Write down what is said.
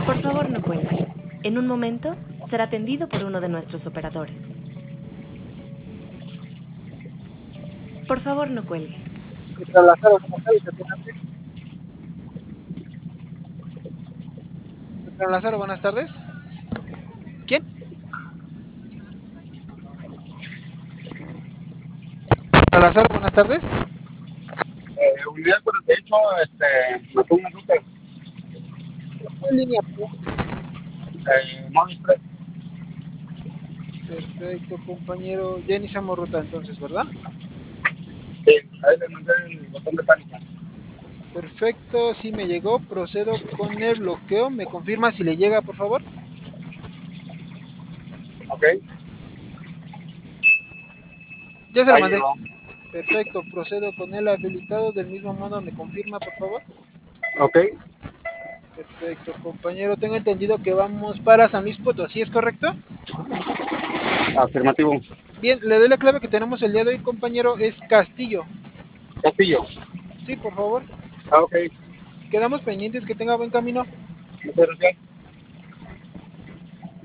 Por favor, no cuelgue. En un momento será atendido por uno de nuestros operadores. Por favor, no cuelgue. Central Lázaro, buenas tardes, atiéndame. Central Lázaro, buenas tardes. ¿Quién? Central Lázaro, buenas tardes. Unidad 48, me pongo una ruta, En línea. Monis 3. Perfecto, compañero. Ya iniciamos ruta entonces, ¿verdad? Sí, ahí le mandé el botón de pánico. Perfecto, sí me llegó. Procedo con el bloqueo. ¿Me confirma si le llega, por favor? Ok, Ya se lo ahí mandé. llegó. Perfecto, procedo con el habilitado. Del mismo modo, ¿me confirma, por favor? Ok, Perfecto, compañero. Tengo entendido que vamos para San Luis Potosí, ¿es correcto? afirmativo. Bien, le doy la clave que tenemos el día de hoy, compañero. Es Castillo. Castillo. Sí, por favor. Ah, ok, Quedamos pendientes, que tenga buen camino. muchas gracias.